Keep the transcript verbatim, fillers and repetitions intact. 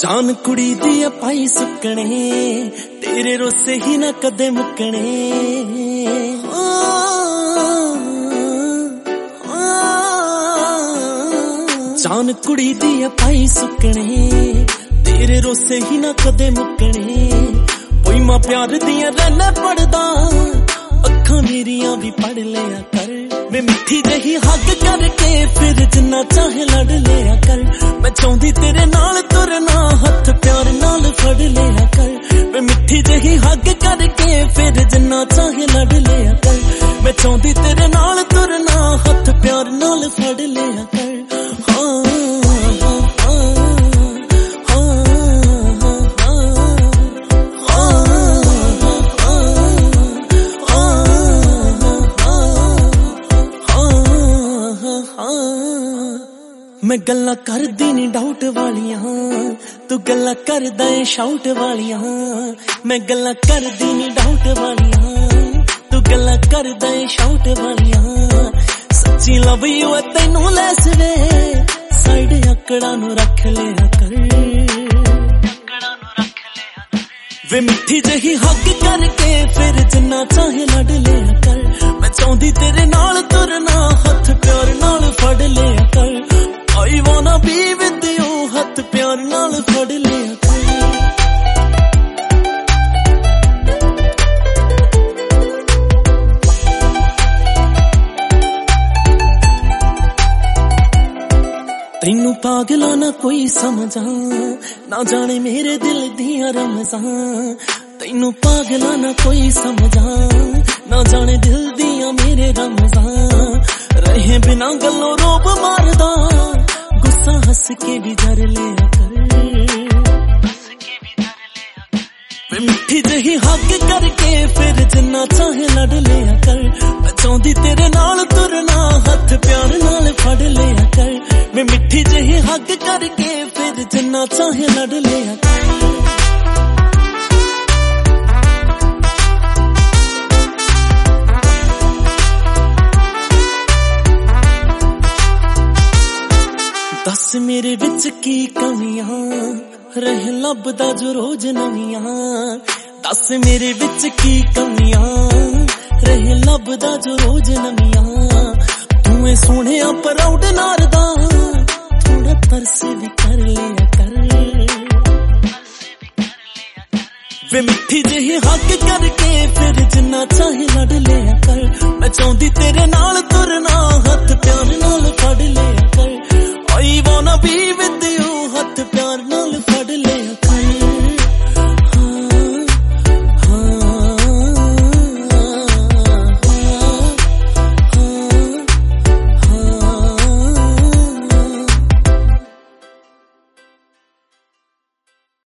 जान कुड़ी दी पाई सुकने तेरे रोसे ही ना कदे मुकने। जान कुड़ी दी पाई सुकने तेरे रोसे ही ना कदे मुकने। कोई मां प्यार दिया रहना पढ़दा अखां मेरिया भी पढ़ लिया कर। मैं मिठी जही हग करके फिर जिन्ना चाहे लड़ लिया कर। मैं चाहती तेरे नाल तुरना हथ प्यार नाल फड़ लिया कर। मैं मिठी जही हग करके फिर जिन्ना चाहे लड़ लिया कर। मैं चाहती तेरे नाल तुरना हथ प्यार नाल फड़ लिया कर। हाँ मैं गल्ला करदी नी डाउट वालियां तू गल्ला करदा ए शाउट वालियां। मैं गल्ला करदी नी डाउट वालियां तू गल्ला करदा ए शाउट वालियां। सच्ची लव यू तैनू लैस वे साइड अकड़ा नु रख लिया कर। वे मिठी जही हग करके फिर जिन्ना चाहे लड़ लिया कर। मैं चाहती तेरे नाल तुरना हथ प्यार नाल फड़ लिया कर। I wanna be with you हथ प्यार नाल फड़ लिया कर। तैनू पागला ना कोई समझा ना जाने मेरे दिल दिया रमजां। तैनू पागला ना कोई समझा ना जाने दिल दिया मेरे रमजां। रहे बिना गल्लों रोब मारदा गुस्सा हंस के भी जर लिया कर। मैं मिठी जही हग करके फिर जिन्ना चाहे लड़ लिया कर। मैं चाहती तेरे नाल तुरना हथ प्यार नाल फड़ लिया कर। मैं मिठी जही हग करके फिर जिन्ना चाहे लड़ लिया कर। दस मेरे विच की कमियां रह लभदा जो रोज नवियां। दस मेरे विच की कमियां रह लभदा जो रोज नवियां। तूं सोहणे प्राउड नारदा थोड़ा तरस भी कर लिया कर। वे मिठी जही हग करके फिर जिन्ना चाहे लड़ लिया कर। मैं चाहती तेरे